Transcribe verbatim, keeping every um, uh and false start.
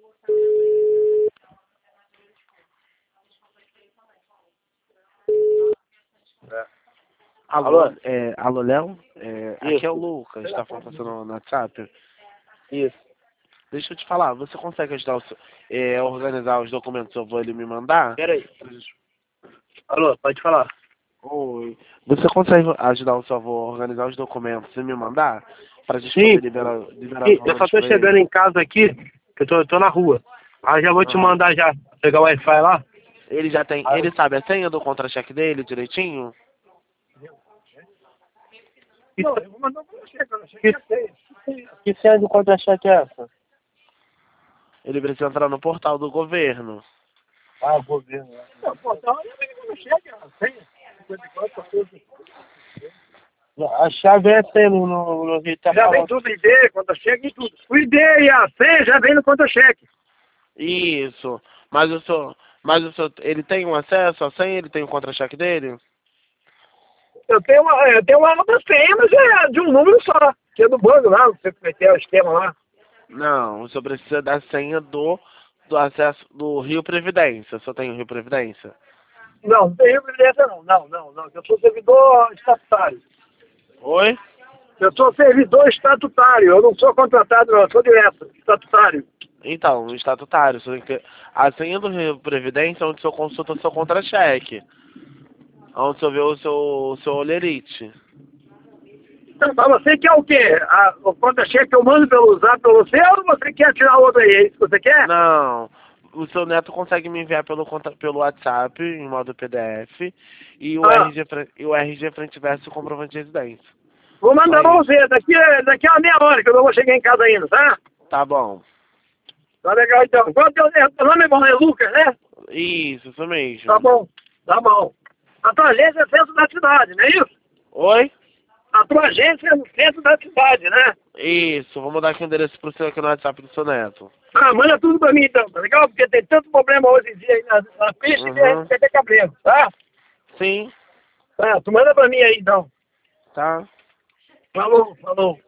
É. Alô, Alô? é, alô, Léo? É, aqui Isso. é o Lucas, tá falando com você no no WhatsApp. Isso. Deixa eu te falar, você consegue ajudar o seu, é, organizar os documentos? Eu vou ele me mandar? Pera aí. Alô, pode falar. Oi. Você consegue ajudar o seu avô a organizar os documentos e me mandar? Pra gente Sim. poder liberar, liberar os Sim, eu só valores tô pra chegando ele? em casa aqui, que eu tô, eu tô na rua. Aí já vou te Aham. mandar já, pegar o Wi-Fi lá. Ele já tem, Aí, ele sabe a senha do contra-cheque dele direitinho? não, eu vou mandar um contra-cheque, eu não sei que senha. Que senha do contra-cheque é essa? Ele precisa entrar no portal do governo. Ah, vou ver. Né? Não, pô, tá olhando aqui quando chega, a senha. cinquenta e quatro, quatorze. A chave é a senha no, no, no jeito. Já vem tudo, I D, contra-cheque e tudo. O I D e a senha já vem no contra-cheque. Isso. Mas o senhor, mas o senhor, ele tem um acesso à senha? Ele tem o contra-cheque dele? Eu tenho uma, eu tenho uma outra senha, mas é de um número só, que é do banco lá, não sei como é que é o esquema lá. Não, o senhor precisa da senha do, do acesso do Rio Previdência. O senhor tem o Rio Previdência? Não, não tem previdência não, não, não, não. Eu sou servidor estatutário. Oi? Eu sou servidor estatutário, eu não sou contratado não, eu sou direto, estatutário. Então, o estatutário. O senhor tem que- a senha do Rio Previdência é onde o senhor consulta o seu contra-cheque. Onde o senhor vê o seu, o seu olerite. Então, mas você quer o quê? A, o contra-cheque que eu mando pelo zap pra você ou você quer tirar outro aí? É isso que você quer? Não. O seu neto consegue me enviar pelo, conta- pelo WhatsApp, em modo P D F, e o Ah, R G, fre- e o R G frente e verso e o comprovante de residência. vou Só mandar pra isso. você, daqui, a- daqui a uma meia hora que eu não vou chegar em casa ainda, tá? Tá bom. Tá legal então. Qual teu, teu nome é bom, é Lucas, né? Isso, isso mesmo. Tá bom, tá bom. A tua agência é centro da cidade, não é isso? Oi? A tua agência é no centro da cidade, né? Isso, vou mandar aqui o endereço pro seu aqui no WhatsApp do seu neto. Ah, manda tudo pra mim então, tá legal? Porque tem tanto problema hoje em dia aí na, na pista que a Uhum. gente quer ter cabelo, tá? Sim, Tá, tu manda pra mim aí então. tá. Falou, falou.